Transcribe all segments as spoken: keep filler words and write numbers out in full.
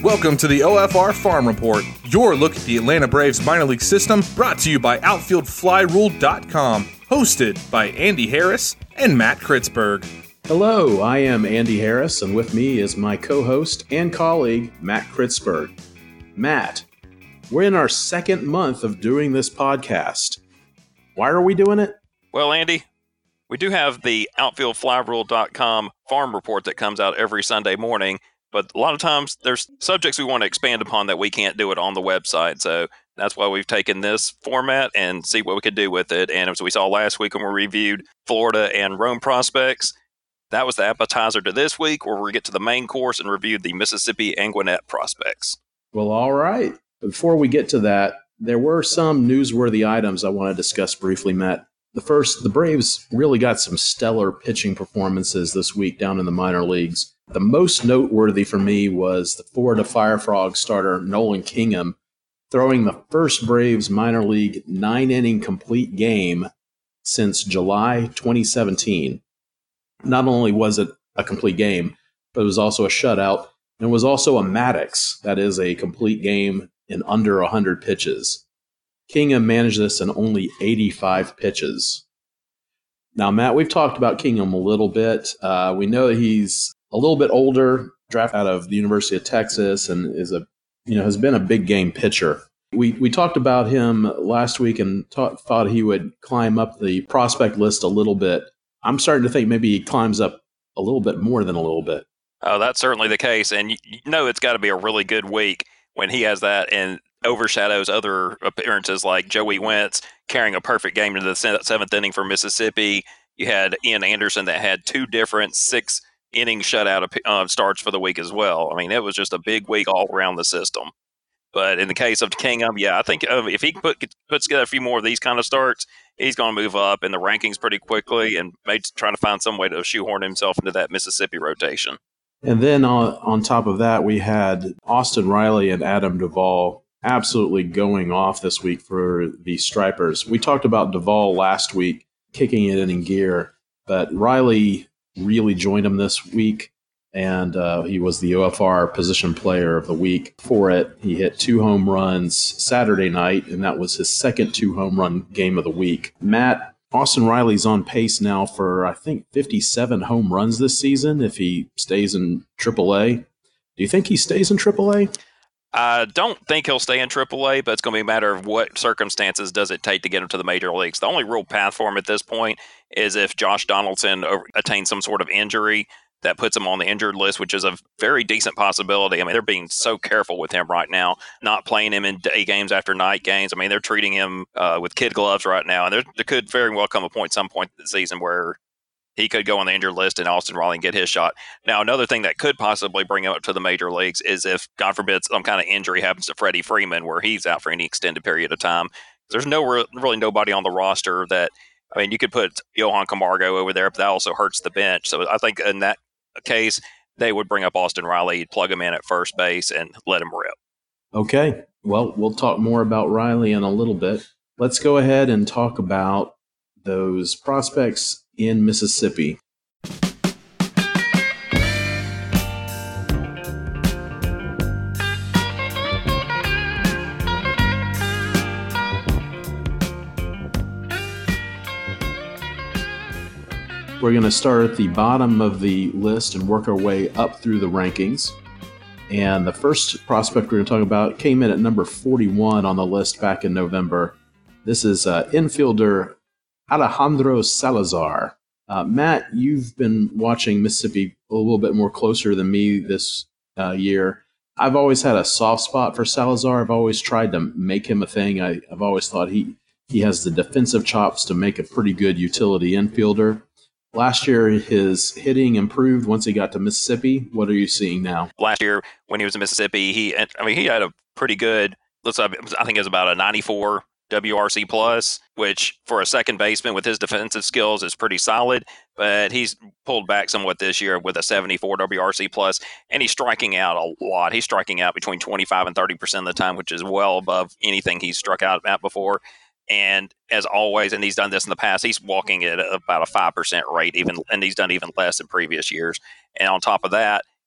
Welcome to the O F R Farm Report, your look at the Atlanta Braves minor league system, brought to you by outfield fly rule dot com, hosted by Andy Harris and Matt Kritzberg. Hello, I am Andy Harris, and with me is my co-host and colleague, Matt Kritzberg. Matt, we're in our second month of doing this podcast. Why are we doing it? Well, Andy, we do have the outfield fly rule dot com farm report that comes out every Sunday morning. But a lot of times there's subjects we want to expand upon that we can't do it on the website. So that's why we've taken this format and see what we could do with it. And as we saw last week when we reviewed Florida and Rome prospects, that was the appetizer to this week, where we get to the main course and review the Mississippi and Gwinnett prospects. Well, all right. Before we get to that, there were some newsworthy items I want to discuss briefly, Matt. The first, the Braves really got some stellar pitching performances this week down in the minor leagues. The most noteworthy for me was the Florida Fire Frogs starter Nolan Kingham throwing the first Braves minor league nine-inning complete game since July twenty seventeen. Not only was it a complete game, but it was also a shutout, and it was also a Maddox, that is a complete game in under one hundred pitches. Kingham managed this in only eighty-five pitches. Now, Matt, we've talked about Kingham a little bit. Uh, we know that he's a little bit older, drafted out of the University of Texas, and is a you know has been a big game pitcher. We we talked about him last week and ta- thought he would climb up the prospect list a little bit. I'm starting to think maybe he climbs up a little bit more than a little bit. Oh, that's certainly the case, and you, you know it's got to be a really good week when he has that and overshadows other appearances like Joey Wentz carrying a perfect game into the seventh inning for Mississippi. You had Ian Anderson that had two different six inning shutout uh, starts for the week as well. I mean, it was just a big week all around the system. But in the case of Kingham, yeah, I think um, if he put, puts together a few more of these kind of starts, he's going to move up in the rankings pretty quickly and maybe trying to find some way to shoehorn himself into that Mississippi rotation. And then on, on top of that, we had Austin Riley and Adam Duvall absolutely going off this week for the Stripers. We talked about Duvall last week, kicking it in gear, but Riley really joined him this week, and uh, he was the O F R position player of the week for it. He hit two home runs Saturday night, and that was his second two-home run game of the week. Matt, Austin Riley's on pace now for, I think, fifty-seven home runs this season if he stays in triple A. Do you think he stays in triple A? I don't think he'll stay in triple A, but it's going to be a matter of what circumstances does it take to get him to the major leagues. The only real path for him at this point is if Josh Donaldson attains some sort of injury that puts him on the injured list, which is a very decent possibility. I mean, they're being so careful with him right now, not playing him in day games after night games. I mean, they're treating him uh, with kid gloves right now, and there, there could very well come a point, some point in the season where he could go on the injured list and Austin Riley and get his shot. Now, another thing that could possibly bring him up to the major leagues is if, God forbid, some kind of injury happens to Freddie Freeman where he's out for any extended period of time. There's no really nobody on the roster that, I mean, you could put Johan Camargo over there, but that also hurts the bench. So I think in that case, they would bring up Austin Riley, plug him in at first base, and let him rip. Okay. Well, we'll talk more about Riley in a little bit. Let's go ahead and talk about those prospects in Mississippi. We're going to start at the bottom of the list and work our way up through the rankings. And the first prospect we're going to talk about came in at number forty-one on the list back in November. This is uh, infielder Alejandro Salazar. Uh, Matt, you've been watching Mississippi a little bit more closer than me this uh, year. I've always had a soft spot for Salazar. I've always tried to make him a thing. I, I've always thought he, he has the defensive chops to make a pretty good utility infielder. Last year, his hitting improved once he got to Mississippi. What are you seeing now? Last year, when he was in Mississippi, he I mean, he had a pretty good, let's I think it was about a ninety-four W R C plus, which for a second baseman with his defensive skills is pretty solid, but he's pulled back somewhat this year with a seventy-four W R C plus, and he's striking out a lot. He's striking out between twenty-five and thirty percent of the time, which is well above anything he's struck out at before. And as always, and he's done this in the past, he's walking at about a five percent rate, even, and he's done even less in previous years. And on top of that,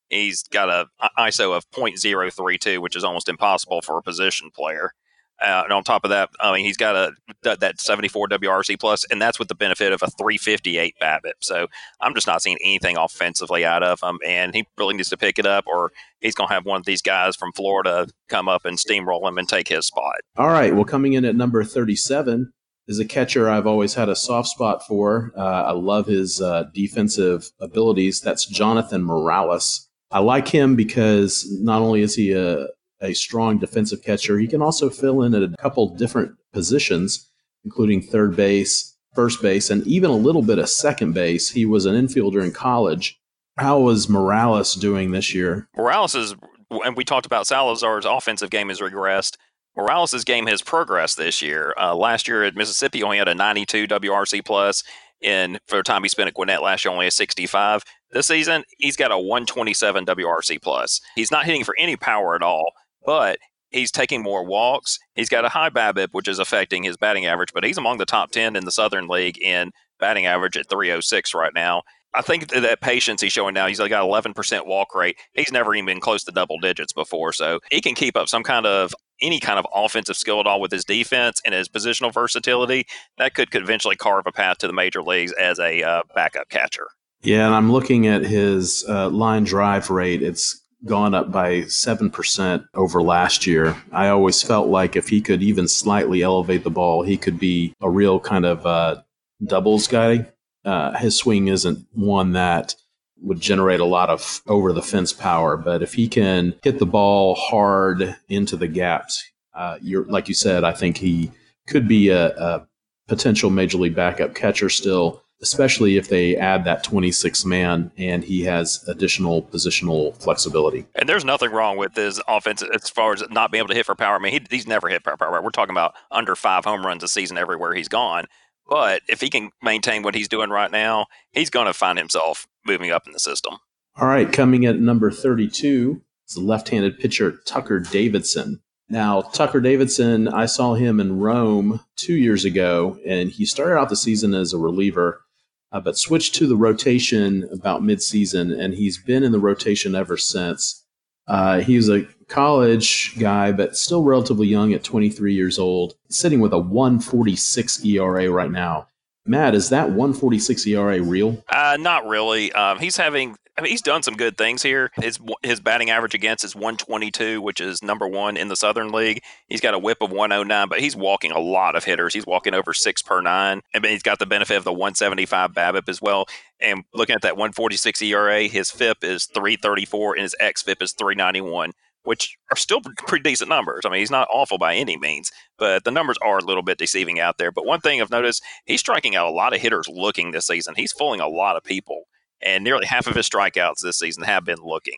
He's got a I S O of point zero three two, which is almost impossible for a position player. Uh, and on top of that, I mean, he's got a that seventy-four W R C plus, and that's with the benefit of a three fifty-eight BABIP. So I'm just not seeing anything offensively out of him, and he really needs to pick it up, or he's going to have one of these guys from Florida come up and steamroll him and take his spot. All right, well, coming in at number thirty-seven is a catcher I've always had a soft spot for. Uh, I love his uh, defensive abilities. That's Jonathan Morales. I like him because not only is he a a strong defensive catcher, he can also fill in at a couple different positions, including third base, first base, and even a little bit of second base. He was an infielder in college. How was Morales doing this year? Morales is, and we talked about Salazar's offensive game has regressed. Morales' game has progressed this year. Uh, last year at Mississippi, he only had a ninety-two W R C plus. In for the time he spent at Gwinnett last year, only a sixty-five. This season, he's got a one twenty-seven W R C plus. He's not hitting for any power at all, but he's taking more walks. He's got a high BABIP, which is affecting his batting average, but he's among the top ten in the Southern League in batting average at three oh six right now. I think that, that patience he's showing now, he's got eleven percent walk rate. He's never even been close to double digits before, so he can keep up some kind of any kind of offensive skill at all with his defense and his positional versatility. That could, could eventually carve a path to the major leagues as a uh, backup catcher. Yeah, and I'm looking at his uh, line drive rate. It's gone up by seven percent over last year. I always felt like if he could even slightly elevate the ball, he could be a real kind of uh, doubles guy. Uh, his swing isn't one that would generate a lot of over-the-fence power, but if he can hit the ball hard into the gaps, uh, you're like you said, I think he could be a, a potential major league backup catcher still, especially if they add that twenty-six man and he has additional positional flexibility. And there's nothing wrong with his offense as far as not being able to hit for power. I mean, he, he's never hit for power. We're talking about under five home runs a season everywhere he's gone. But if he can maintain what he's doing right now, he's going to find himself moving up in the system. All right, coming at number thirty-two is the left-handed pitcher Tucker Davidson. Now, Tucker Davidson, I saw him in Rome two years ago, and he started out the season as a reliever, uh, but switched to the rotation about midseason, and he's been in the rotation ever since. Uh, he was a college guy, but still relatively young at twenty-three years old, sitting with a one forty-six E R A right now. Matt, is that one forty-six E R A real? Uh, not really. Um, he's having, I mean, he's done some good things here. His his batting average against is one twenty-two, which is number one in the Southern League. He's got a whip of one oh nine, but he's walking a lot of hitters. He's walking over six per nine, and he's got the benefit of the one seventy-five BABIP as well. And looking at that one forty-six E R A, his F I P is three thirty-four, and his X F I P is three ninety-one. Which are still pretty decent numbers. I mean, he's not awful by any means, but the numbers are a little bit deceiving out there. But one thing I've noticed, he's striking out a lot of hitters looking this season. He's fooling a lot of people, and nearly half of his strikeouts this season have been looking.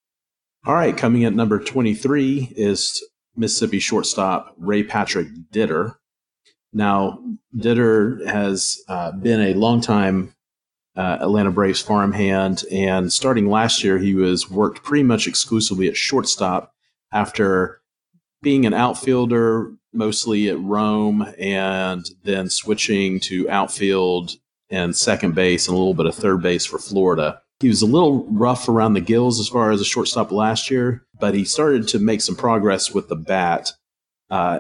All right, coming at number twenty-three is Mississippi shortstop Ray Patrick Ditter. Now, Ditter has uh, been a longtime Uh, Atlanta Braves farmhand, and starting last year, he was worked pretty much exclusively at shortstop after being an outfielder mostly at Rome, and then switching to outfield and second base and a little bit of third base for Florida. He was a little rough around the gills as far as a shortstop last year, but he started to make some progress with the bat. Uh,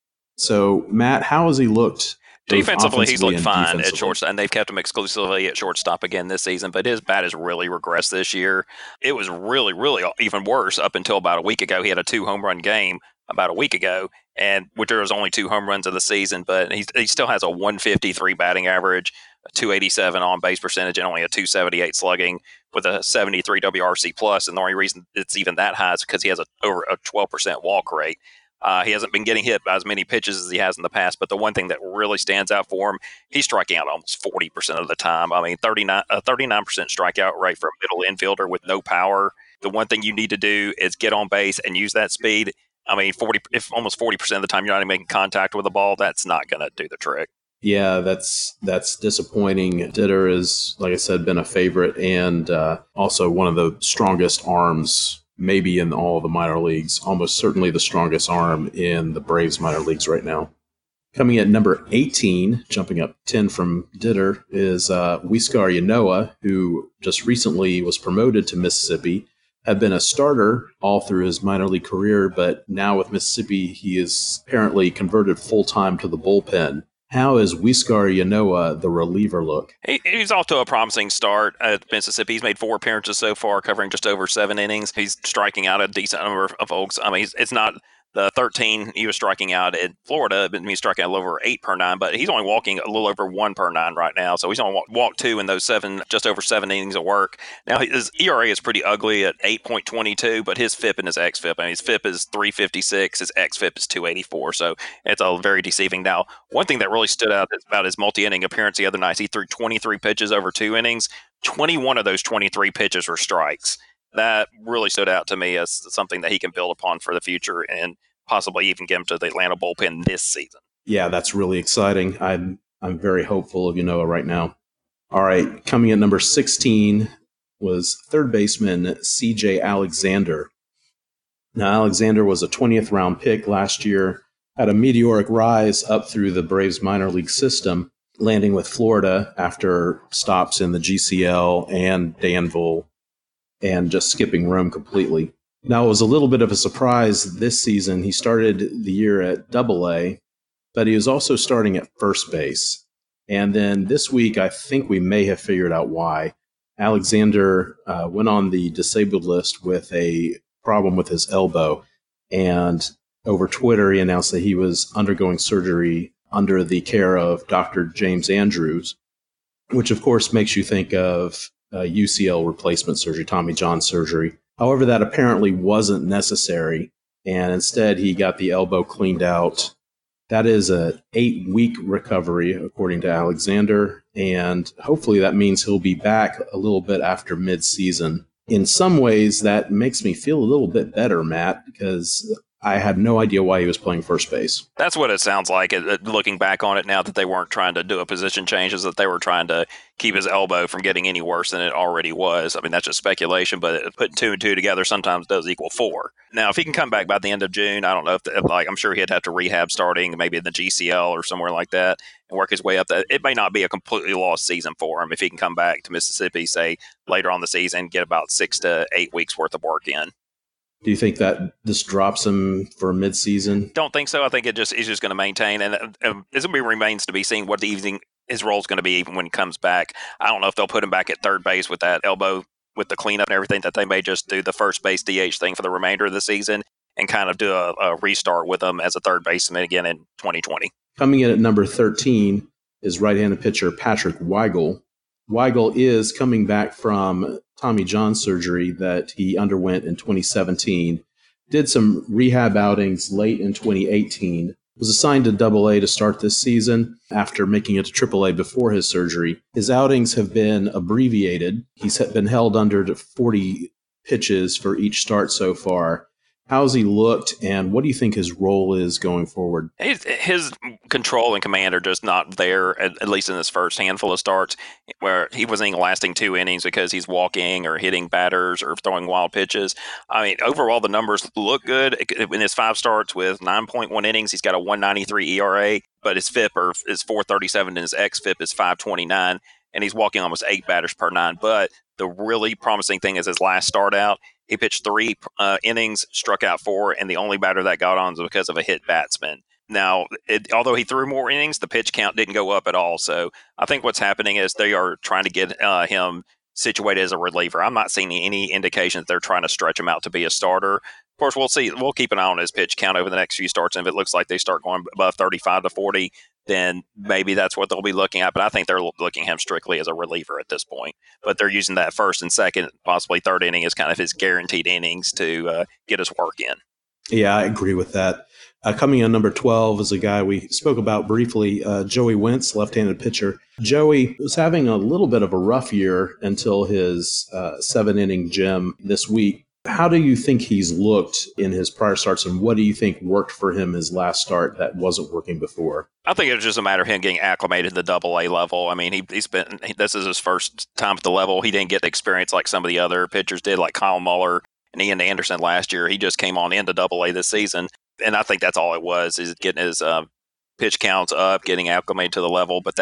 so, Matt, how has he looked? Defensively, he's looked fine at shortstop, and they've kept him exclusively at shortstop again this season, but his bat has really regressed this year. It was really, really even worse up until about a week ago. He had a two-home run game about a week ago, and which there was only two home runs of the season, but he, he still has a one fifty-three batting average, a two eighty-seven on-base percentage, and only a two seventy-eight slugging with a seventy-three W R C plus, and the only reason it's even that high is because he has a, over a twelve percent walk rate. Uh, he hasn't been getting hit by as many pitches as he has in the past, but the one thing that really stands out for him, he's striking out almost forty percent of the time. I mean, thirty-nine, a thirty-nine percent strikeout rate for a middle infielder with no power. The one thing you need to do is get on base and use that speed. I mean, forty if almost forty percent of the time you're not even making contact with the ball, that's not going to do the trick. Yeah, that's that's disappointing. Ditter has, like I said, been a favorite and uh, also one of the strongest arms maybe in all the minor leagues, almost certainly the strongest arm in the Braves minor leagues right now. Coming at number eighteen, jumping up ten from Ditter, is uh, Huascar Ynoa, who just recently was promoted to Mississippi. had been a starter all through his minor league career, but now with Mississippi, he is apparently converted full-time to the bullpen. How is Huáscar Ynoa the reliever look? He, he's off to a promising start at Mississippi. He's made four appearances so far, covering just over seven innings. He's striking out a decent number of folks. I mean, he's, it's not the thirteen he was striking out at Florida, but he's striking out a little over eight per nine, but he's only walking a little over one per nine right now. So he's only walked walk two in those seven, just over seven innings of work. Now, his E R A is pretty ugly at eight point two two, but his F I P and his X F I P, I mean, his F I P is three fifty-six, his X F I P is two eighty-four. So it's all very deceiving. Now, one thing that really stood out about his multi-inning appearance the other night, he threw twenty-three pitches over two innings. twenty-one of those twenty-three pitches were strikes. That really stood out to me as something that he can build upon for the future and possibly even get him to the Atlanta bullpen this season. Yeah, that's really exciting. I'm I'm very hopeful of Ynoa right now. All right, coming at number sixteen was third baseman C J Alexander. Now, Alexander was a twentieth round pick last year, had a meteoric rise up through the Braves minor league system, landing with Florida after stops in the G C L and Danville, and just skipping Rome completely. Now, it was a little bit of a surprise this season. He started the year at Double A, but he was also starting at first base. And then this week, I think we may have figured out why. Alexander uh, went on the disabled list with a problem with his elbow. And over Twitter, he announced that he was undergoing surgery under the care of Doctor James Andrews, which, of course, makes you think of uh, U C L replacement surgery, Tommy John surgery. However, that apparently wasn't necessary, and instead he got the elbow cleaned out. That is an eight-week recovery, according to Alexander, and hopefully that means he'll be back a little bit after mid-season. In some ways, that makes me feel a little bit better, Matt, because I had no idea why he was playing first base. That's what it sounds like, looking back on it now, that they weren't trying to do a position change, is that they were trying to keep his elbow from getting any worse than it already was. I mean, that's just speculation, but putting two and two together sometimes does equal four. Now, if he can come back by the end of June, I don't know if, the, like, I'm sure he'd have to rehab starting maybe in the G C L or somewhere like that and work his way up. That it may not be a completely lost season for him if he can come back to Mississippi, say, later on the season, get about six to eight weeks worth of work in. Do you think that this drops him for mid-season? Don't think so. I think it just he's just going to maintain, and uh, it remains to be seen what the evening his role is going to be even when he comes back. I don't know if they'll put him back at third base with that elbow, with the cleanup and everything, that they may just do the first base D H thing for the remainder of the season and kind of do a, a restart with him as a third baseman again in twenty twenty. Coming in at number thirteen is right-handed pitcher Patrick Weigel. Weigel is coming back from Tommy John surgery that he underwent in twenty seventeen, did some rehab outings late in twenty eighteen, was assigned to Double A to start this season after making it to Triple A before his surgery. His outings have been abbreviated. He's been held under to forty pitches for each start so far. How's he looked, and what do you think his role is going forward? His, his control and command are just not there, at, at least in this first handful of starts, where he wasn't even lasting two innings because he's walking or hitting batters or throwing wild pitches. I mean, overall, the numbers look good. In his five starts with nine point one innings, he's got a one ninety-three E R A, but his F I P is four thirty-seven and his X F I P is five twenty-nine, and he's walking almost eight batters per nine. But the really promising thing is his last start out, he pitched three uh, innings, struck out four, and the only batter that got on was because of a hit batsman. Now, it, although he threw more innings, the pitch count didn't go up at all. So I think what's happening is they are trying to get uh, him situated as a reliever. I'm not seeing any indication that they're trying to stretch him out to be a starter. Of course, we'll see. We'll keep an eye on his pitch count over the next few starts. And if it looks like they start going above thirty-five to forty, then maybe that's what they'll be looking at. But I think they're looking at him strictly as a reliever at this point. But they're using that first and second, possibly third inning as kind of his guaranteed innings to uh, get his work in. Yeah, I agree with that. Uh, coming in number twelve is a guy we spoke about briefly, uh, Joey Wentz, left-handed pitcher. Joey was having a little bit of a rough year until his uh, seven-inning gem this week. How do you think he's looked in his prior starts, and what do you think worked for him his last start that wasn't working before? I think it was just a matter of him getting acclimated to the Double A level. I mean, he, he's been this is his first time at the level. He didn't get the experience like some of the other pitchers did, like Kyle Muller and Ian Anderson last year. He just came on into Double A this season, and I think that's all it was, is getting his uh, pitch counts up, getting acclimated to the level. But that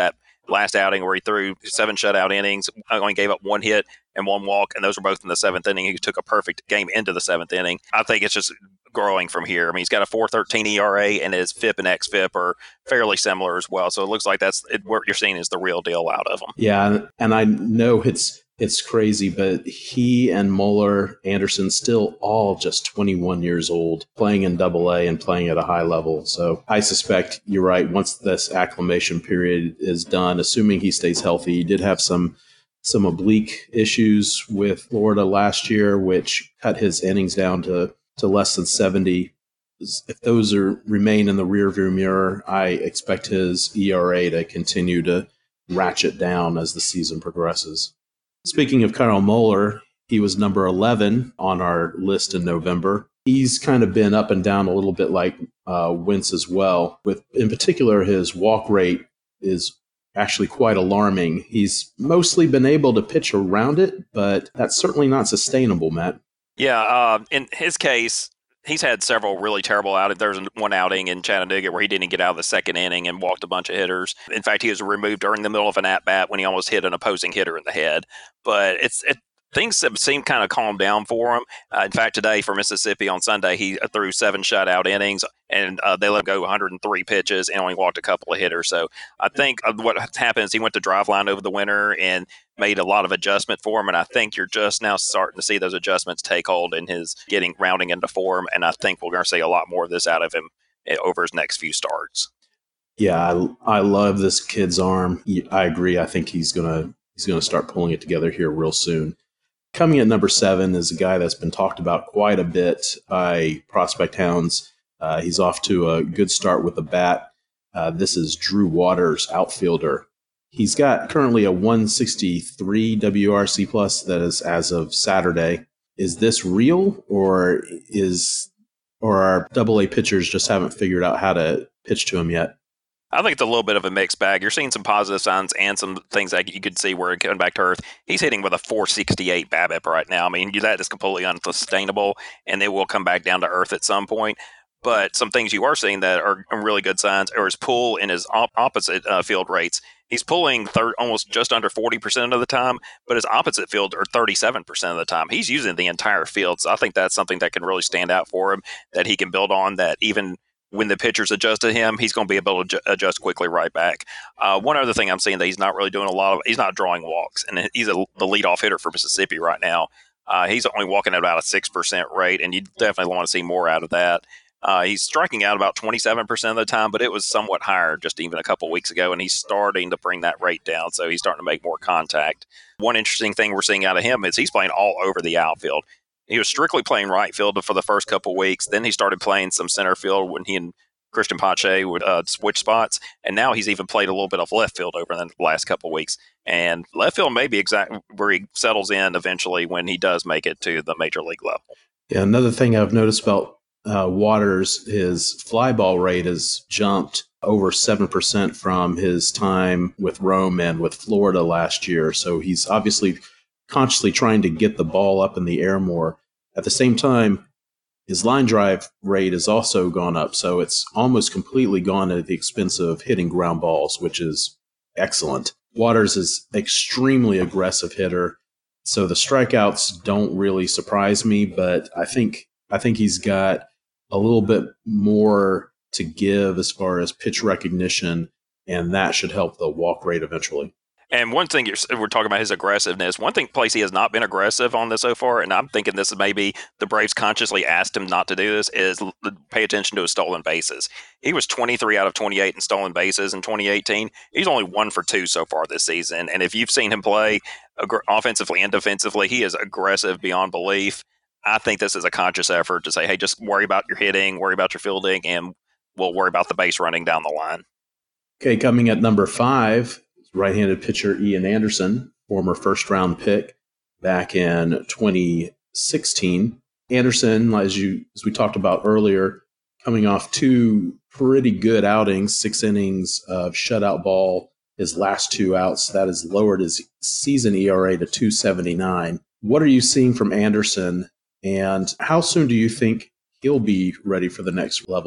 last outing where he threw seven shutout innings, only gave up one hit and one walk, and those were both in the seventh inning. He took a perfect game into the seventh inning. I think it's just growing from here. I mean, he's got a four thirteen E R A, and his F I P and X F I P are fairly similar as well. So it looks like that's it, what you're seeing is the real deal out of him. Yeah, and I know it's it's crazy, but he and Muller, Anderson, still all just twenty-one years old, playing in Double A and playing at a high level. So I suspect you're right. Once this acclimation period is done, assuming he stays healthy, he did have some some oblique issues with Florida last year, which cut his innings down to, to less than seventy. If those are remain in the rearview mirror, I expect his E R A to continue to ratchet down as the season progresses. Speaking of Kyle Muller, he was number eleven on our list in November. He's kind of been up and down a little bit like uh, Wentz as well. With in particular, his walk rate is actually quite alarming. He's mostly been able to pitch around it, but that's certainly not sustainable, Matt. Yeah, uh, in his case, he's had several really terrible outings. There's one outing in Chattanooga where he didn't get out of the second inning and walked a bunch of hitters. In fact, he was removed during the middle of an at-bat when he almost hit an opposing hitter in the head. But it's it, things have seemed kind of calmed down for him. Uh, in fact, today for Mississippi on Sunday, he threw seven shutout innings, and uh, they let him go one hundred three pitches and only walked a couple of hitters. So I think what happens, he went to Driveline over the winter and made a lot of adjustment for him, and I think you're just now starting to see those adjustments take hold in his getting rounding into form, and I think we're going to see a lot more of this out of him over his next few starts. Yeah, I, I love this kid's arm. I agree. I think he's gonna he's gonna start pulling it together here real soon. Coming at number seven is a guy that's been talked about quite a bit by prospect hounds. Uh, he's off to a good start with the bat. Uh, this is Drew Waters, outfielder. He's got currently a one sixty-three W R C plus that is as of Saturday. Is this real, or is or our Double A pitchers just haven't figured out how to pitch to him yet? I think it's a little bit of a mixed bag. You're seeing some positive signs and some things that you could see where it's coming back to earth. He's hitting with a four sixty-eight BABIP right now. I mean, that is completely unsustainable, and it will come back down to earth at some point. But some things you are seeing that are really good signs are his pull in his op- opposite uh, field rates. He's pulling thir- almost just under forty percent of the time, but his opposite field are thirty-seven percent of the time. He's using the entire field. So I think that's something that can really stand out for him, that he can build on, that even when the pitchers adjust to him, he's going to be able to ju- adjust quickly right back. Uh, one other thing I'm seeing that he's not really doing a lot of, he's not drawing walks, and he's a, the leadoff hitter for Mississippi right now. Uh, he's only walking at about a six percent rate, and you definitely want to see more out of that. Uh, he's striking out about twenty-seven percent of the time, but it was somewhat higher just even a couple weeks ago, and he's starting to bring that rate down, so he's starting to make more contact. One interesting thing we're seeing out of him is he's playing all over the outfield. He was strictly playing right field for the first couple weeks. Then he started playing some center field when he and Christian Pache would uh, switch spots, and now he's even played a little bit of left field over the last couple weeks. And left field may be exactly where he settles in eventually when he does make it to the major league level. Yeah, another thing I've noticed about Uh, Waters, his fly ball rate has jumped over seven percent from his time with Rome and with Florida last year. So he's obviously consciously trying to get the ball up in the air more. At the same time, his line drive rate has also gone up. So it's almost completely gone at the expense of hitting ground balls, which is excellent. Waters is extremely aggressive hitter. So the strikeouts don't really surprise me, but I think I think he's got a little bit more to give as far as pitch recognition, and that should help the walk rate eventually. And one thing you're, we're talking about his aggressiveness. One thing place he has not been aggressive on this so far, and I'm thinking this is maybe the Braves consciously asked him not to do this, is pay attention to his stolen bases. He was twenty-three out of twenty-eight in stolen bases in twenty eighteen. He's only one for two so far this season. And if you've seen him play ag- offensively and defensively, he is aggressive beyond belief. I think this is a conscious effort to say, hey, just worry about your hitting, worry about your fielding, and we'll worry about the base running down the line. Okay, coming at number five, right-handed pitcher Ian Anderson, former first-round pick back in twenty sixteen. Anderson, as you as we talked about earlier, coming off two pretty good outings, six innings of shutout ball, his last two outs, that has lowered his season E R A to two seventy-nine. What are you seeing from Anderson? And how soon do you think he'll be ready for the next level?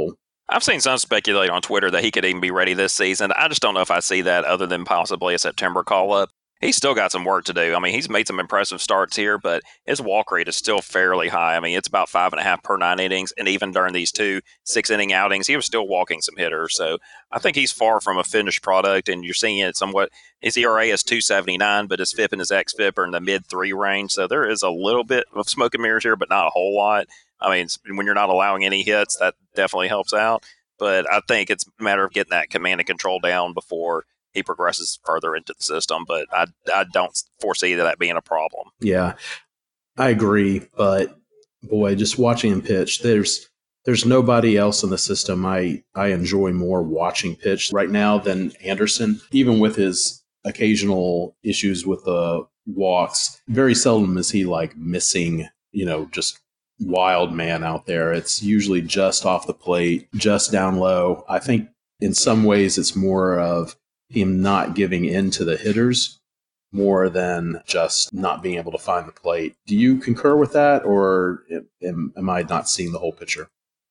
I've seen some speculate on Twitter that he could even be ready this season. I just don't know if I see that other than possibly a September call-up. He's still got some work to do. I mean, he's made some impressive starts here, but his walk rate is still fairly high. I mean, it's about five and a half per nine innings, and even during these two six-inning outings, he was still walking some hitters. So I think he's far from a finished product, and you're seeing it somewhat. His E R A is two seventy-nine, but his F I P and his X F I P are in the mid-three range. So there is a little bit of smoke and mirrors here, but not a whole lot. I mean, when you're not allowing any hits, that definitely helps out. But I think it's a matter of getting that command and control down before he progresses further into the system. But I, I don't foresee that being a problem. Yeah, I agree. But, boy, just watching him pitch, there's there's nobody else in the system I, I enjoy more watching pitch right now than Anderson. Even with his occasional issues with the walks, very seldom is he, like, missing, you know, just wild man out there. It's usually just off the plate, just down low. I think in some ways it's more of him not giving in to the hitters more than just not being able to find the plate. Do you concur with that, or am, am I not seeing the whole picture?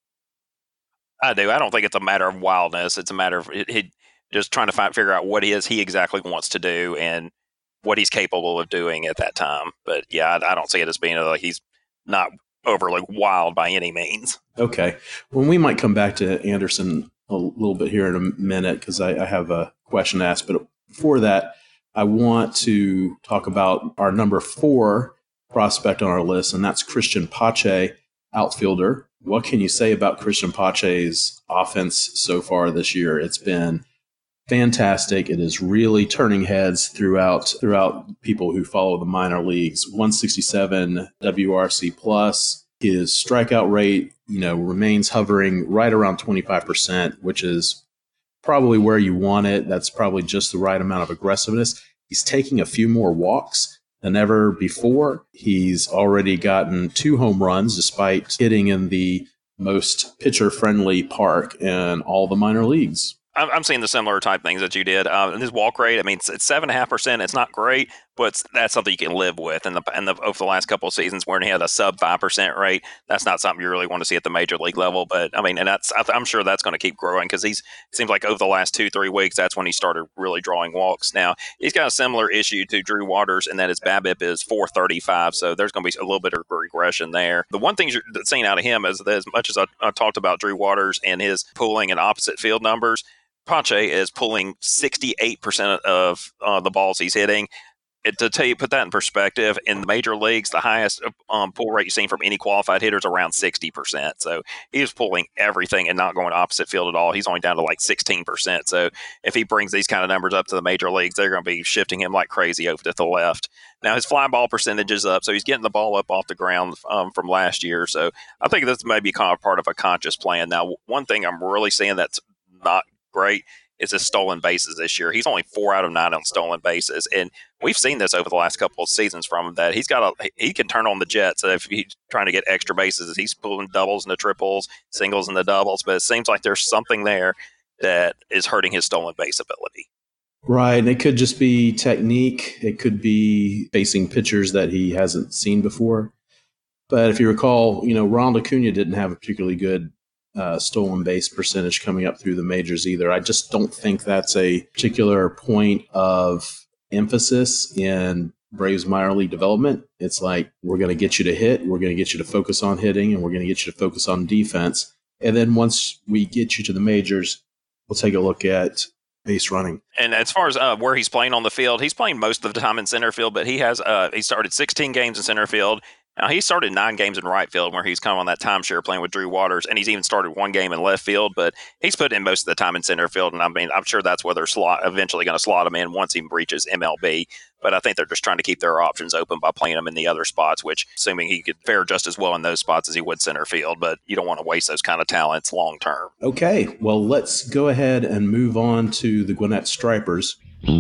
I do. I don't think it's a matter of wildness. It's a matter of it, it, just trying to find, figure out what it is he exactly wants to do and what he's capable of doing at that time. But yeah, I, I don't see it as being like he's not overly wild by any means. Okay. Well, we might come back to Anderson a little bit here in a minute because I, I have a question to ask. But before that, I want to talk about our number four prospect on our list, and that's Christian Pache, outfielder. What can you say about Christian Pache's offense so far this year? It's been fantastic. It is really turning heads throughout throughout people who follow the minor leagues. one sixty-seven W R C plus. His strikeout rate, you know, remains hovering right around twenty-five percent, which is probably where you want it. That's probably just the right amount of aggressiveness. He's taking a few more walks than ever before. He's already gotten two home runs despite hitting in the most pitcher-friendly park in all the minor leagues. I'm seeing the similar type things that you did. Uh, and his walk rate, I mean, it's, it's seven and a half percent. It's not great, but it's, that's something you can live with. And the, and the, over the last couple of seasons, where he had a sub five percent rate, that's not something you really want to see at the major league level. But I mean, and that's I'm sure that's going to keep growing because he's it seems like over the last two three weeks, that's when he started really drawing walks. Now he's got a similar issue to Drew Waters, and that his BABIP is four thirty-five. So there's going to be a little bit of regression there. The one thing you're seeing out of him is that as much as I, I talked about Drew Waters and his pulling and opposite field numbers, Pache is pulling sixty-eight percent of uh, the balls he's hitting. It, to tell you, put that in perspective, in the major leagues, the highest um, pull rate you've seen from any qualified hitter is around sixty percent. So he's pulling everything and not going opposite field at all. He's only down to like sixteen percent. So if he brings these kind of numbers up to the major leagues, they're going to be shifting him like crazy over to the left. Now his fly ball percentage is up, so he's getting the ball up off the ground um, from last year. So I think this may be kind of part of a conscious plan. Now, one thing I'm really seeing that's not great is his stolen bases this year. He's only four out of nine on stolen bases, and we've seen this over the last couple of seasons from him that he's got a he can turn on the jet. So if he's trying to get extra bases, he's pulling doubles and the triples, singles and the doubles. But it seems like there's something there that is hurting his stolen base ability. Right, and it could just be technique. It could be facing pitchers that he hasn't seen before. But if you recall, you know, Ronald Acuna didn't have a particularly good Uh, stolen base percentage coming up through the majors either. I just don't think that's a particular point of emphasis in Braves minor league development. It's like, we're going to get you to hit, we're going to get you to focus on hitting, and we're going to get you to focus on defense. And then once we get you to the majors, we'll take a look at base running. And as far as uh, where he's playing on the field, he's playing most of the time in center field, but he has uh, he started sixteen games in center field. Now, he started nine games in right field where he's kind of on that timeshare playing with Drew Waters, and he's even started one game in left field, but he's put in most of the time in center field, and I mean, I'm sure that's where they're slot, eventually going to slot him in once he reaches M L B, but I think they're just trying to keep their options open by playing him in the other spots, which, assuming he could fare just as well in those spots as he would center field, but you don't want to waste those kind of talents long term. Okay, well, let's go ahead and move on to the Gwinnett Stripers.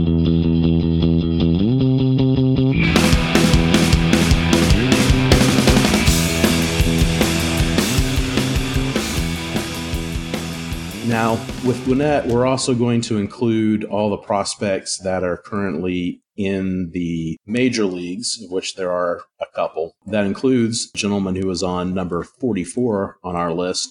Now, with Gwinnett, we're also going to include all the prospects that are currently in the major leagues, of which there are a couple. That includes a gentleman who was on number forty-four on our list,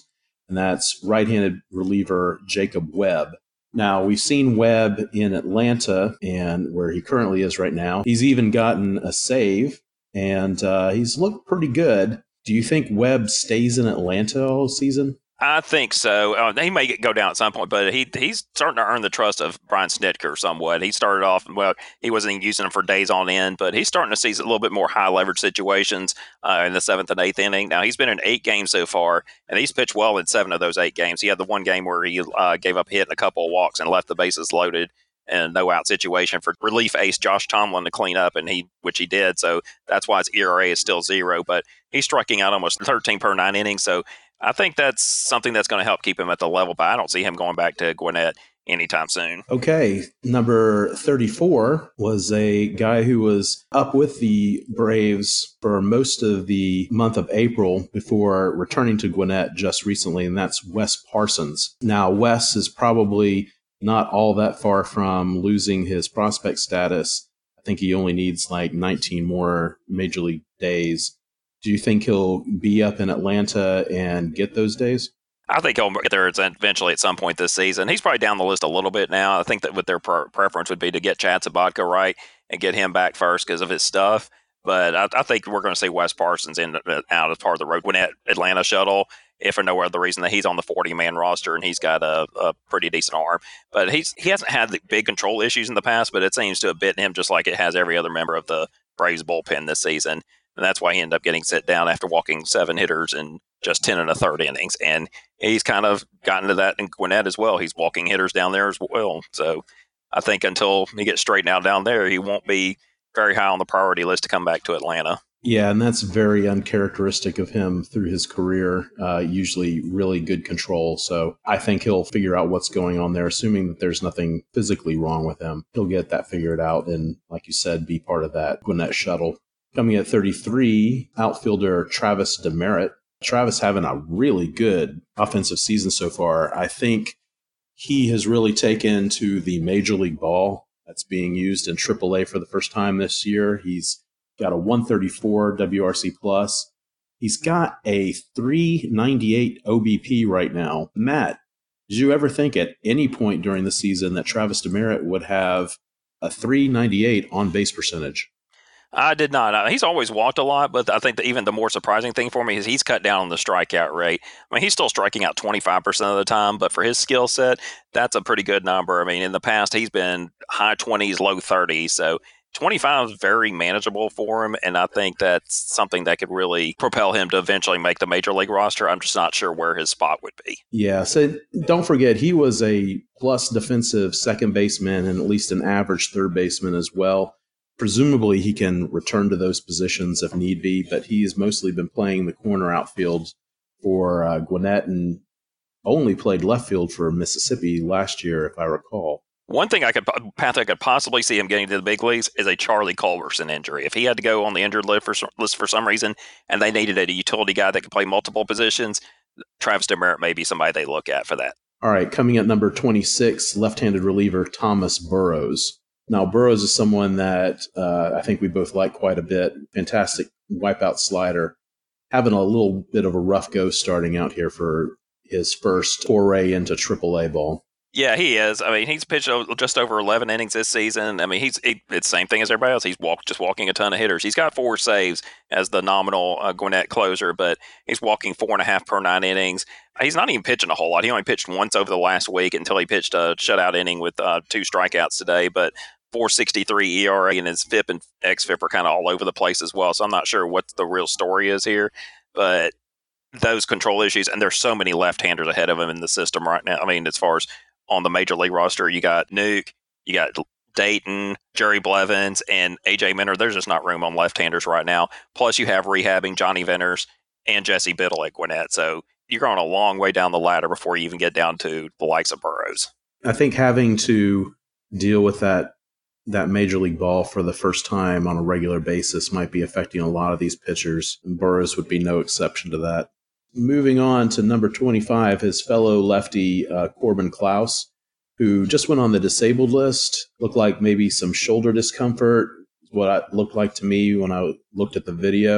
and that's right-handed reliever Jacob Webb. Now, we've seen Webb in Atlanta, and where he currently is right now. He's even gotten a save, and uh, he's looked pretty good. Do you think Webb stays in Atlanta all season? I think so. Uh, he may go down at some point, but he he's starting to earn the trust of Brian Snitker somewhat. He started off, well, he wasn't using him for days on end, but he's starting to see a little bit more high leverage situations uh, in the seventh and eighth inning. Now, he's been in eight games so far, and he's pitched well in seven of those eight games. He had the one game where he uh, gave up a hit and a couple of walks and left the bases loaded in a no-out situation for relief ace Josh Tomlin to clean up, and he which he did. So that's why his E R A is still zero, but he's striking out almost thirteen per nine innings, so I think that's something that's going to help keep him at the level, but I don't see him going back to Gwinnett anytime soon. Okay, number thirty-four was a guy who was up with the Braves for most of the month of April before returning to Gwinnett just recently, and that's Wes Parsons. Now, Wes is probably not all that far from losing his prospect status. I think he only needs like nineteen more Major League days. Do you think he'll be up in Atlanta and get those days? I think he'll get there eventually at some point this season. He's probably down the list a little bit now. I think that what their pre- preference would be to get Chad Sabatka right and get him back first because of his stuff. But I, I think we're going to see Wes Parsons in out as part of the Road Gwinnett Atlanta shuttle, if for no other reason that he's on the forty-man roster and he's got a, a pretty decent arm. But he's he hasn't had the big control issues in the past, but it seems to have bitten him just like it has every other member of the Braves bullpen this season. And that's why he ended up getting set down after walking seven hitters in just ten and a third innings. And he's kind of gotten to that in Gwinnett as well. He's walking hitters down there as well. So I think until he gets straightened out down there, he won't be very high on the priority list to come back to Atlanta. Yeah, and that's very uncharacteristic of him through his career. Uh, usually really good control. So I think he'll figure out what's going on there, assuming that there's nothing physically wrong with him. He'll get that figured out and, like you said, be part of that Gwinnett shuttle. Coming at thirty-three, outfielder Travis Demeritte. Travis having a really good offensive season so far. I think he has really taken to the Major League ball that's being used in triple A for the first time this year. He's got a one thirty-four W R C plus. He's got a three ninety-eight O B P right now. Matt, did you ever think at any point during the season that Travis Demeritte would have a three ninety-eight on base percentage? I did not. Uh, he's always walked a lot, but I think that even the more surprising thing for me is he's cut down on the strikeout rate. I mean, he's still striking out twenty-five percent of the time, but for his skill set, that's a pretty good number. I mean, in the past, he's been high twenties, low thirties, so twenty-five is very manageable for him, and I think that's something that could really propel him to eventually make the Major League roster. I'm just not sure where his spot would be. Yeah, so don't forget, he was a plus defensive second baseman and at least an average third baseman as well. Presumably, he can return to those positions if need be, but he has mostly been playing the corner outfield for uh, Gwinnett and only played left field for Mississippi last year, if I recall. One thing I could path I could possibly see him getting to the big leagues is a Charlie Culberson injury. If he had to go on the injured list for, list for some reason and they needed a utility guy that could play multiple positions, Travis Demeritte may be somebody they look at for that. All right, coming at number twenty-six, left-handed reliever Thomas Burrows. Now, Burrows is someone that uh, I think we both like quite a bit. Fantastic wipeout slider. Having a little bit of a rough go starting out here for his first foray into triple A ball. Yeah, he is. I mean, he's pitched just over eleven innings this season. I mean, he's he, it's the same thing as everybody else. He's walked, just walking a ton of hitters. He's got four saves as the nominal uh, Gwinnett closer, but he's walking four and a half per nine innings. He's not even pitching a whole lot. He only pitched once over the last week until he pitched a shutout inning with uh, two strikeouts today, but four sixty-three E R A, and his F I P and X F I P are kind of all over the place as well. So I'm not sure what the real story is here, but those control issues, and there's so many left-handers ahead of him in the system right now. I mean, as far as on the Major League roster, you got Nuke, you got Dayton, Jerry Blevins, and A J Minter. There's just not room on left-handers right now. Plus, you have rehabbing Johnny Venters and Jesse Biddle at Gwinnett. So you're going a long way down the ladder before you even get down to the likes of Burrows. I think having to deal with that that Major League ball for the first time on a regular basis might be affecting a lot of these pitchers, and Burrows would be no exception to that. Moving on to number twenty-five, his fellow lefty uh, Corbin Klaus, who just went on the disabled list. Looked like maybe some shoulder discomfort, what it looked like to me when I looked at the video.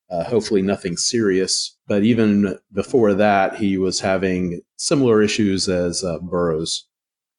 Uh, hopefully nothing serious. But even before that, he was having similar issues as uh, Burrows.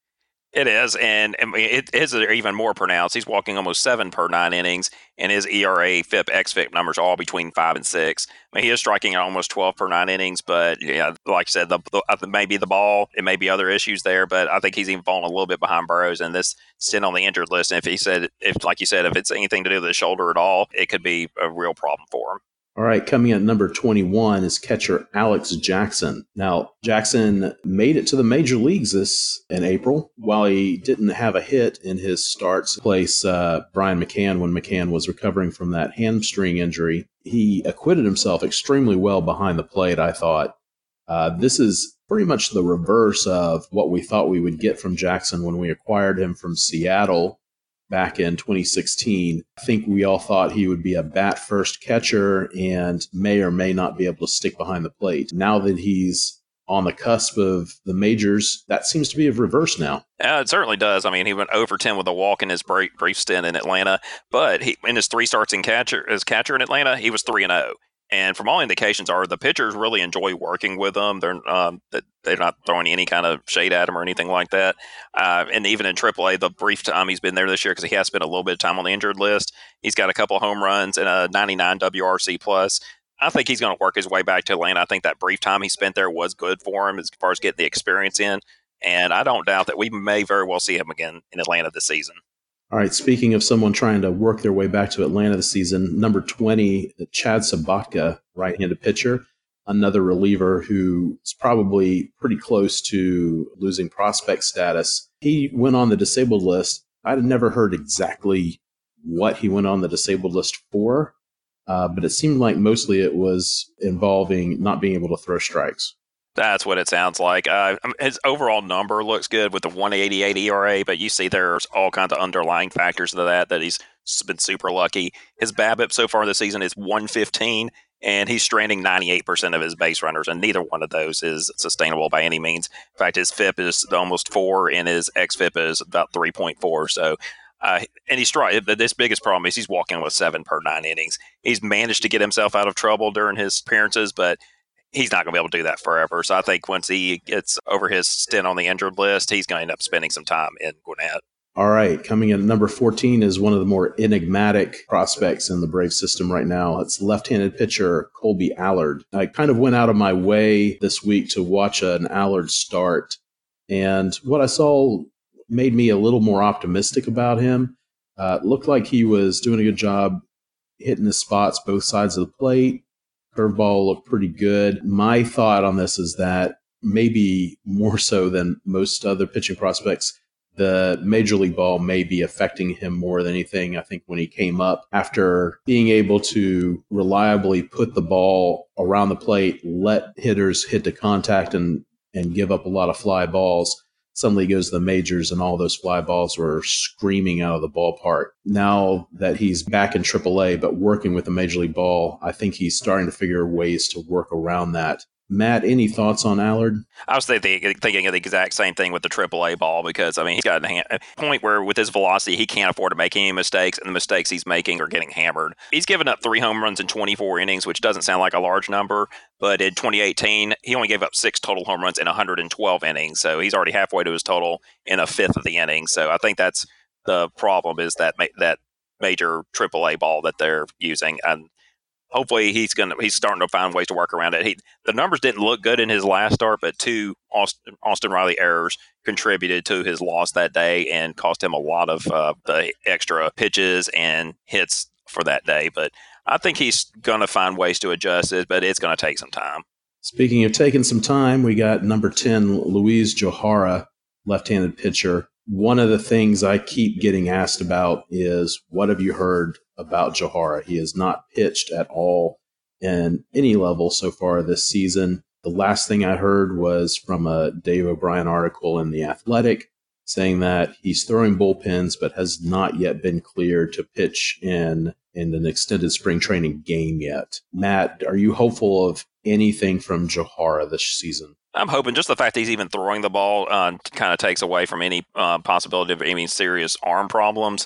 It is, and I mean, it is even more pronounced. He's walking almost seven per nine innings, and his E R A, F I P, X F I P numbers are all between five and six. I mean, he is striking at almost twelve per nine innings, but yeah, like I said, the, the maybe the ball, it may be other issues there, but I think he's even fallen a little bit behind Burrows, and this stint on the injured list. And if he said, if like you said, if it's anything to do with the shoulder at all, it could be a real problem for him. All right, coming at number twenty-one is catcher Alex Jackson. Now, Jackson made it to the major leagues this in April. While he didn't have a hit in his starts, place uh, Brian McCann when McCann was recovering from that hamstring injury, he acquitted himself extremely well behind the plate, I thought. Uh, this is pretty much the reverse of what we thought we would get from Jackson when we acquired him from Seattle back in twenty sixteen. I think we all thought he would be a bat-first catcher and may or may not be able to stick behind the plate. Now that he's on the cusp of the majors, that seems to be a reverse now. Yeah, it certainly does. I mean, he went over ten with a walk in his brief, brief stint in Atlanta, but he, in his three starts in catcher, as catcher in Atlanta, he was three and oh. And from all indications are the pitchers really enjoy working with him. They're um, they're not throwing any kind of shade at him or anything like that. Uh, and even in triple A, the brief time he's been there this year, because he has spent a little bit of time on the injured list, he's got a couple home runs and a ninety-nine W R C plus. I think he's going to work his way back to Atlanta. I think that brief time he spent there was good for him as far as getting the experience in. And I don't doubt that we may very well see him again in Atlanta this season. All right, speaking of someone trying to work their way back to Atlanta this season, number twenty, Chad Sabatka, right-handed pitcher, another reliever who is probably pretty close to losing prospect status. He went on the disabled list. I'd never heard exactly what he went on the disabled list for, uh, but it seemed like mostly it was involving not being able to throw strikes. That's what it sounds like. Uh, his overall number looks good with the one eighty-eight E R A, but you see there's all kinds of underlying factors to that, that he's been super lucky. His BABIP so far this season is one fifteen, and he's stranding ninety-eight percent of his base runners, and neither one of those is sustainable by any means. In fact, his F I P is almost four, and his X F I P is about three point four, so... Uh, and he's trying. This biggest problem is he's walking with seven per nine innings. He's managed to get himself out of trouble during his appearances, but he's not going to be able to do that forever. So I think once he gets over his stint on the injured list, he's going to end up spending some time in Gwinnett. All right, coming in at number fourteen is one of the more enigmatic prospects in the Brave system right now. It's left-handed pitcher Colby Allard. I kind of went out of my way this week to watch an Allard start, and what I saw made me a little more optimistic about him. Uh, it looked like he was doing a good job hitting the spots both sides of the plate. Curveball looked pretty good. My thought on this is that maybe more so than most other pitching prospects, the major league ball may be affecting him more than anything. I think when he came up, after being able to reliably put the ball around the plate, let hitters hit the contact and, and give up a lot of fly balls, suddenly he goes to the majors and all those fly balls were screaming out of the ballpark. Now that he's back in triple A but working with the major league ball, I think he's starting to figure ways to work around that. Matt, any thoughts on Allard? I was thinking, thinking of the exact same thing with the triple A ball, because, I mean, he's got a point where with his velocity, he can't afford to make any mistakes, and the mistakes he's making are getting hammered. He's given up three home runs in twenty-four innings, which doesn't sound like a large number, but in twenty eighteen, he only gave up six total home runs in one hundred twelve innings, so he's already halfway to his total in a fifth of the innings. So I think that's the problem, is that ma- that major triple A ball that they're using. And hopefully he's gonna he's starting to find ways to work around it. He the numbers didn't look good in his last start, but two Austin, Austin Riley errors contributed to his loss that day and cost him a lot of uh, the extra pitches and hits for that day. But I think he's going to find ways to adjust it, but it's going to take some time. Speaking of taking some time, we got number ten, Luis Johara, left-handed pitcher. One of the things I keep getting asked about is, what have you heard about Johara? He has not pitched at all in any level so far this season. The last thing I heard was from a Dave O'Brien article in The Athletic saying that he's throwing bullpens but has not yet been cleared to pitch in, in an extended spring training game yet. Matt, are you hopeful of anything from Johara this season? I'm hoping just the fact that he's even throwing the ball uh, kind of takes away from any uh, possibility of any serious arm problems.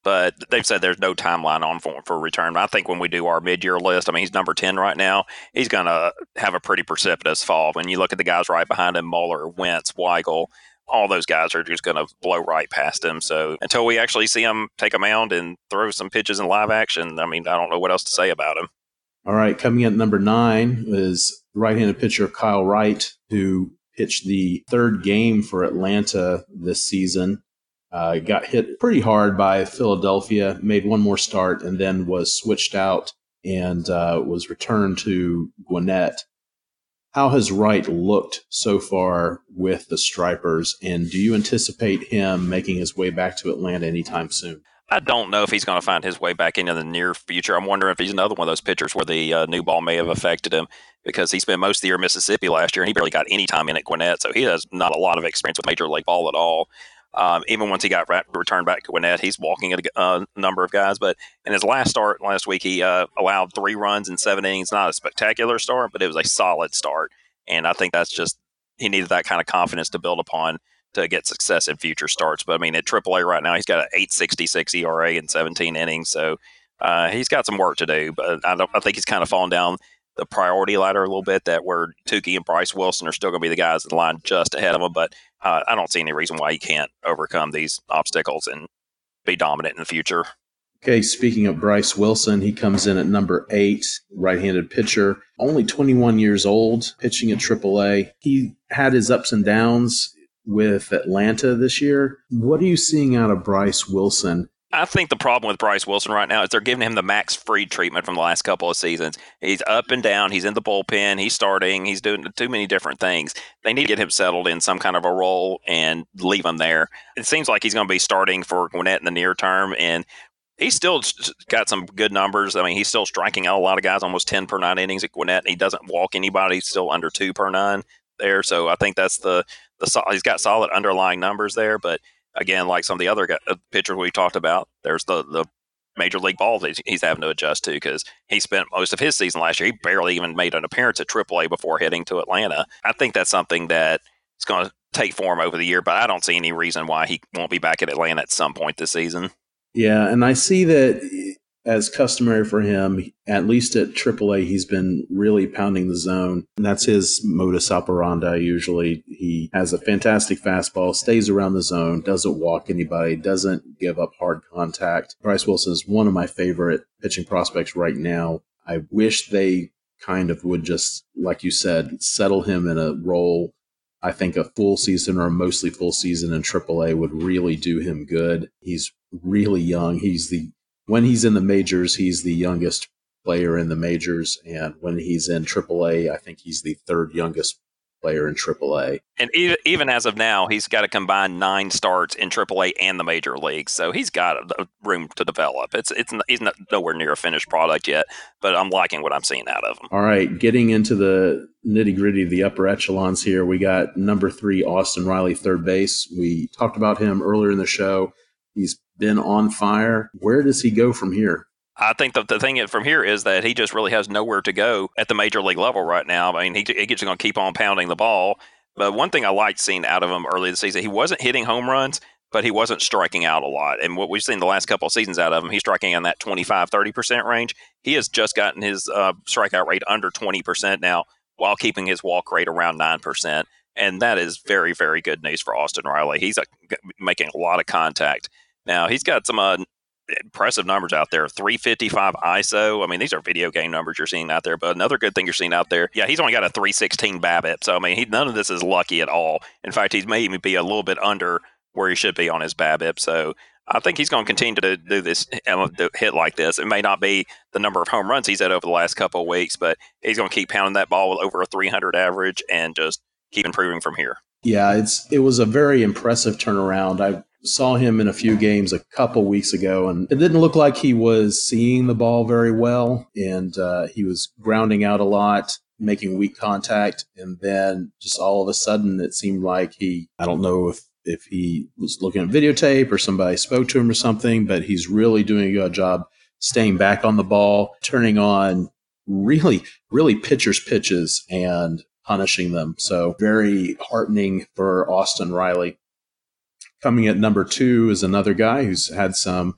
but they've said there's no timeline on for for return. I think when we do our mid-year list, I mean, he's number ten right now. He's going to have a pretty precipitous fall. When you look at the guys right behind him, Mueller, Wentz, Weigel, all those guys are just going to blow right past him. So until we actually see him take a mound and throw some pitches in live action, I mean, I don't know what else to say about him. All right, coming in at number nine is right-handed pitcher Kyle Wright, who pitched the third game for Atlanta this season. Uh, got hit pretty hard by Philadelphia, made one more start, and then was switched out and uh, was returned to Gwinnett. How has Wright looked so far with the Stripers, and do you anticipate him making his way back to Atlanta anytime soon? I don't know if he's going to find his way back into the near future. I'm wondering if he's another one of those pitchers where the uh, new ball may have affected him, because he spent most of the year in Mississippi last year, and he barely got any time in at Gwinnett, so he has not a lot of experience with Major League ball at all. Um, even once he got ra- returned back to Gwinnett, he's walking at a uh, number of guys. But in his last start last week, he uh, allowed three runs in seven innings. Not a spectacular start, but it was a solid start. And I think that's just, he needed that kind of confidence to build upon to get success in future starts. But I mean, at triple A right now, he's got an eight sixty-six E R A in seventeen innings. So uh, he's got some work to do. But I, don't, I think he's kind of fallen down the priority ladder a little bit, that where Tukey and Bryce Wilson are still going to be the guys in the line just ahead of him. But uh, I don't see any reason why he can't overcome these obstacles and be dominant in the future. Okay, speaking of Bryce Wilson, he comes in at number eight, right-handed pitcher, only twenty-one years old, pitching at triple A. He had his ups and downs with Atlanta this year. What are you seeing out of Bryce Wilson? I think the problem with Bryce Wilson right now is they're giving him the Max Fried treatment from the last couple of seasons. He's up and down. He's in the bullpen. He's starting. He's doing too many different things. They need to get him settled in some kind of a role and leave him there. It seems like he's going to be starting for Gwinnett in the near term, and he's still got some good numbers. I mean, he's still striking out a lot of guys, almost ten per nine innings at Gwinnett, and he doesn't walk anybody. He's still under two per nine there. So I think that's the, the he's got solid underlying numbers there, but again, like some of the other guys, pitchers we talked about, there's the, the major league ball that he's, he's having to adjust to, because he spent most of his season last year. He barely even made an appearance at triple A before heading to Atlanta. I think that's something that is going to take form over the year, but I don't see any reason why he won't be back at Atlanta at some point this season. Yeah, and I see that as customary for him, at least at triple A, he's been really pounding the zone. And that's his modus operandi usually. He has a fantastic fastball, stays around the zone, doesn't walk anybody, doesn't give up hard contact. Bryce Wilson is one of my favorite pitching prospects right now. I wish they kind of would just, like you said, settle him in a role. I think a full season or a mostly full season in triple A would really do him good. He's really young. He's the When he's in the majors, he's the youngest player in the majors. And when he's in triple A, I think he's the third youngest player in triple A. And even, even as of now, he's got to combine nine starts in triple A and the major leagues. So he's got room to develop. It's it's He's not, nowhere near a finished product yet, but I'm liking what I'm seeing out of him. All right, getting into the nitty-gritty of the upper echelons here, we got number three, Austin Riley, third base. We talked about him earlier in the show. He's been on fire. Where does he go from here? I think the, the thing from here is that he just really has nowhere to go at the major league level right now. I mean, he, he's just going to keep on pounding the ball. But one thing I liked seeing out of him early this season, he wasn't hitting home runs, but he wasn't striking out a lot. And what we've seen the last couple of seasons out of him, he's striking in that twenty-five, thirty percent range. He has just gotten his uh, strikeout rate under twenty percent now, while keeping his walk rate around nine percent. And that is very, very good news for Austin Riley. He's a, making a lot of contact. Now, he's got some uh, impressive numbers out there. three fifty-five I S O. I mean, these are video game numbers you're seeing out there. But another good thing you're seeing out there, yeah, he's only got a three sixteen BABIP. So, I mean, he, none of this is lucky at all. In fact, he's maybe be a little bit under where he should be on his BABIP. So, I think he's going to continue to do this, hit like this. It may not be the number of home runs he's had over the last couple of weeks, but he's going to keep pounding that ball with over a three hundred average and just keep improving from here. Yeah, it's it was a very impressive turnaround. I saw him in a few games a couple weeks ago, and it didn't look like he was seeing the ball very well, and uh, he was grounding out a lot, making weak contact, and then just all of a sudden it seemed like he, I don't know if, if he was looking at videotape or somebody spoke to him or something, but he's really doing a good job staying back on the ball, turning on really, really pitcher's pitches and punishing them. So very heartening for Austin Riley. Coming at number two is another guy who's had some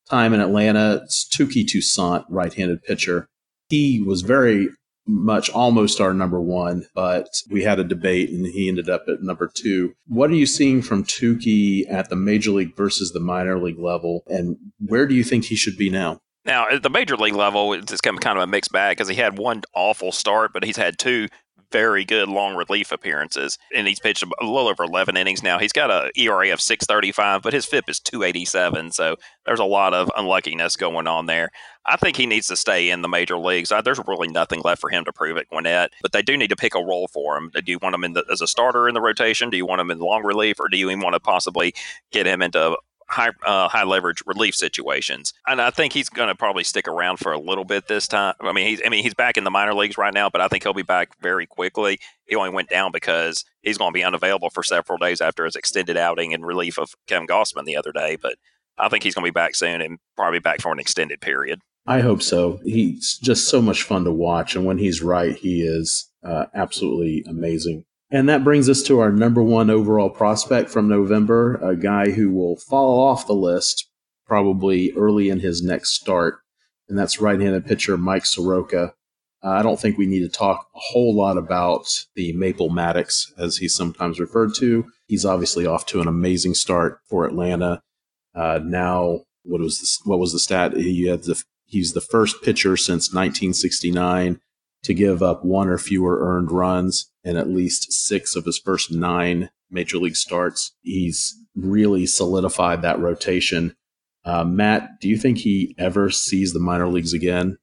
time in Atlanta, it's Touki Toussaint, right-handed pitcher. He was very much almost our number one, but we had a debate and he ended up at number two. What are you seeing from Touki at the major league versus the minor league level, and where do you think he should be now? Now, at the major league level, it's kind of a mixed bag because he had one awful start, but he's had two very good long relief appearances, and he's pitched a little over eleven innings now. He's got a E R A of six thirty-five, but his F I P is two eighty-seven, so there's a lot of unluckiness going on there. I think he needs to stay in the major leagues. There's really nothing left for him to prove at Gwinnett, but they do need to pick a role for him. Do you want him in the, as a starter in the rotation? Do you want him in long relief, or do you even want to possibly get him into high uh, high leverage relief situations? And I think he's going to probably stick around for a little bit this time. I mean, he's I mean he's back in the minor leagues right now, but I think he'll be back very quickly. He only went down because he's going to be unavailable for several days after his extended outing in relief of Kevin Gossman the other day. But I think he's going to be back soon and probably back for an extended period. I hope so. He's just so much fun to watch, and when he's right, he is uh, absolutely amazing. And that brings us to our number one overall prospect from November, a guy who will fall off the list probably early in his next start, and that's right-handed pitcher Mike Soroka. Uh, I don't think we need to talk a whole lot about the Maple Maddox, as he's sometimes referred to. He's obviously off to an amazing start for Atlanta. Uh, now, what was the, what was the stat? He had the, he's the first pitcher since nineteen sixty-nine to give up one or fewer earned runs in at least six of his first nine major league starts. He's really solidified that rotation. Uh, Matt, do you think he ever sees the minor leagues again?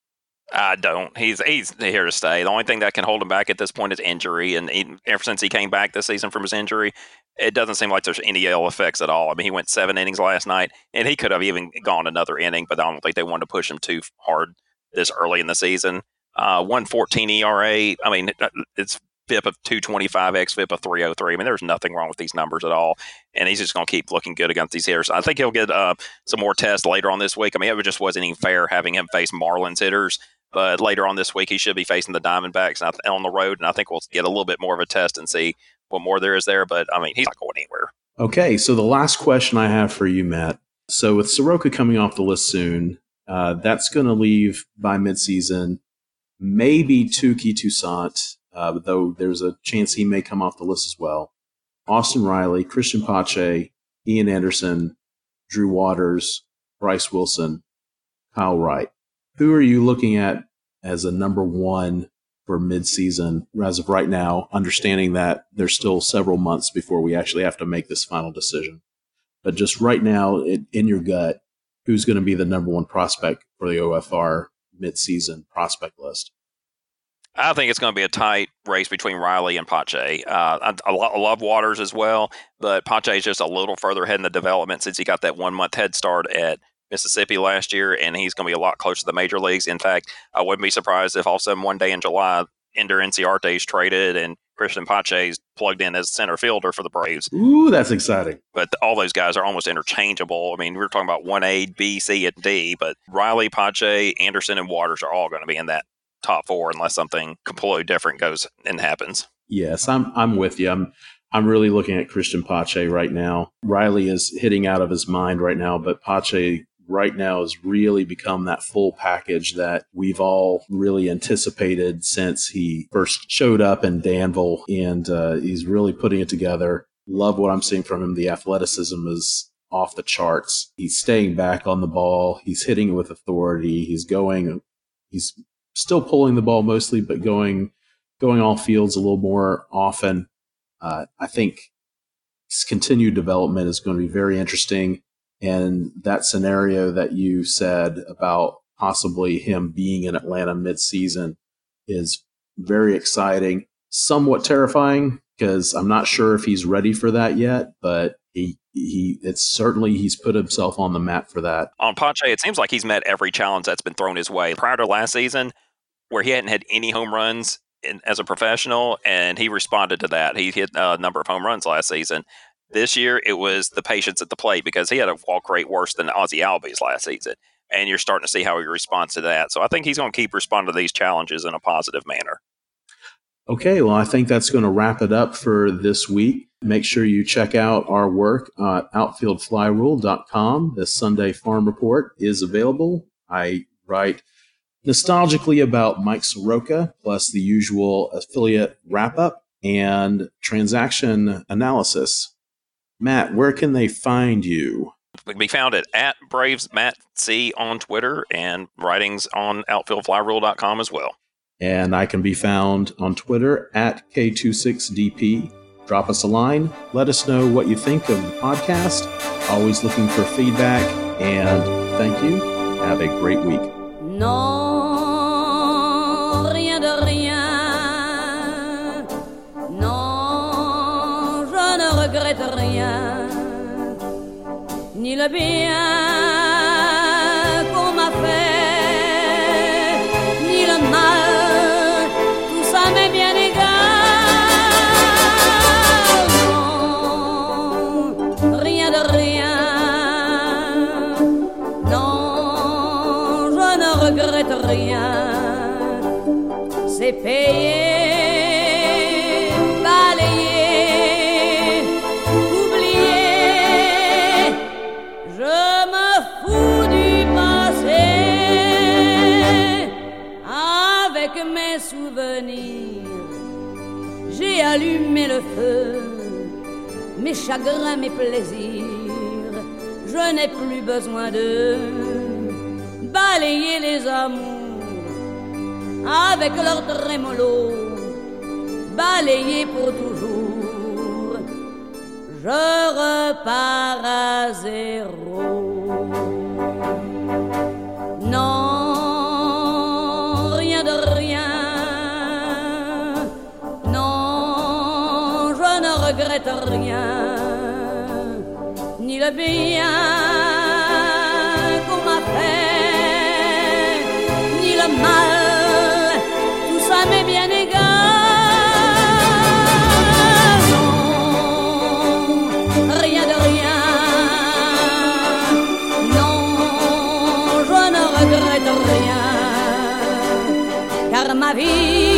I don't. He's he's here to stay. The only thing that can hold him back at this point is injury. And he, ever since he came back this season from his injury, it doesn't seem like there's any ill effects at all. I mean, he went seven innings last night, and he could have even gone another inning, but I don't think they wanted to push him too hard this early in the season. Uh, one fourteen E R A. I mean, it's F I P of two twenty-five, X F I P of three oh three. I mean, there's nothing wrong with these numbers at all. And he's just going to keep looking good against these hitters. I think he'll get uh, some more tests later on this week. I mean, it just wasn't even fair having him face Marlins hitters. But later on this week, he should be facing the Diamondbacks on the road. And I think we'll get a little bit more of a test and see what more there is there. But, I mean, he's not going anywhere. Okay, so the last question I have for you, Matt. So with Soroka coming off the list soon, uh, that's going to leave by midseason maybe Touki Toussaint, uh, though there's a chance he may come off the list as well. Austin Riley, Christian Pache, Ian Anderson, Drew Waters, Bryce Wilson, Kyle Wright. Who are you looking at as a number one for midseason as of right now, understanding that there's still several months before we actually have to make this final decision? But just right now, it, in your gut, who's going to be the number one prospect for the O F R midseason prospect list? I think it's going to be a tight race between Riley and Pache. Uh, I, I love Waters as well, but Pache is just a little further ahead in the development since he got that one-month head start at Mississippi last year, and he's going to be a lot closer to the major leagues. In fact, I wouldn't be surprised if all of a sudden one day in July, Ender Inciarte is traded and Christian Pache is plugged in as center fielder for the Braves. Ooh, that's exciting. But all those guys are almost interchangeable. I mean, we're talking about one A, B, C, and D, but Riley, Pache, Anderson, and Waters are all going to be in that top four unless something completely different goes and happens. Yes, I'm I'm with you. I'm I'm really looking at Christian Pache right now. Riley is hitting out of his mind right now, but Pache right now has really become that full package that we've all really anticipated since he first showed up in Danville, and uh, he's really putting it together. Love what I'm seeing from him. The athleticism is off the charts. He's staying back on the ball. He's hitting it with authority. He's going, he's still pulling the ball mostly, but going, going all fields a little more often. Uh, I think his continued development is going to be very interesting. And that scenario that you said about possibly him being in Atlanta midseason is very exciting, somewhat terrifying, because I'm not sure if he's ready for that yet, but he he it's certainly he's put himself on the map for that. On Pache, it seems like he's met every challenge that's been thrown his way. Prior to last season, where he hadn't had any home runs in, as a professional, and he responded to that. He hit a number of home runs last season. This year, it was the patience at the plate because he had a walk rate worse than Ozzie Albies last season. And you're starting to see how he responds to that. So I think he's going to keep responding to these challenges in a positive manner. Okay, well, I think that's going to wrap it up for this week. Make sure you check out our work at outfield fly rule dot com. The Sunday Farm Report is available. I write nostalgically about Mike Soroka, plus the usual affiliate wrap-up and transaction analysis. Matt, where can they find you? We can be found at, at Braves Matt C on Twitter and writings on outfield fly rule dot com as well. And I can be found on Twitter at K twenty-six D P. Drop us a line. Let us know what you think of the podcast. Always looking for feedback. And thank you. Have a great week. Non, rien de rien. Non, je ne regrette rien. Ni le bien qu'on m'a fait, ni le mal, tout ça m'est bien égal. Non, rien de rien. Non, je ne regrette rien. C'est payé, balayé, oublié. Je me fous du passé. Avec mes souvenirs, j'ai allumé le feu. Mes chagrins, mes plaisirs, je n'ai plus besoin de balayer les amours avec leur trémolo, balayer pour toujours. Je repars à zéro. Non, rien de rien. Non, je ne regrette rien. Ni le bien qu'on m'a fait, ni le mal, tout ça m'est bien égal. Non, rien de rien. Non, je ne regrette rien, car ma vie